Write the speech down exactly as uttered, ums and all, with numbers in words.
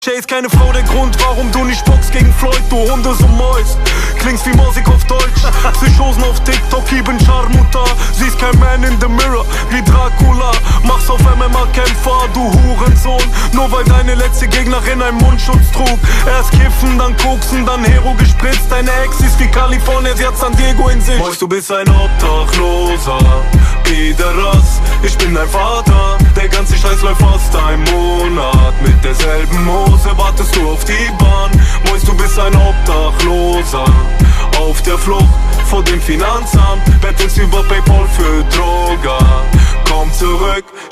Jay ist keine Frau der Grund, warum du nicht boxst gegen Floyd, du Hunde so Mäus. Klingst wie Musik auf Deutsch, Psychosen auf TikTok, Ibn Charmuta. Siehst kein Man in the Mirror, wie Dracula. Machst auf M M A-Kämpfer, du Hurensohn. Nur weil deine letzte Gegnerin einen Mundschutz trug. Erst kiffen, dann koksen, dann Hero gespritzt. Deine Ex ist wie Kalifornien, sie hat San Diego in sich. Mäus, du bist ein Obdachloser, Pederast, ich bin dein Vater. Der ganze Scheiß läuft fast ein Monat. Mit derselben Hose wartest du auf die Bahn. Mäus, du bist ein Obdachloser, auf der Flucht vor dem Finanzamt. Bettelst über Paypal für Droga. Komm zurück,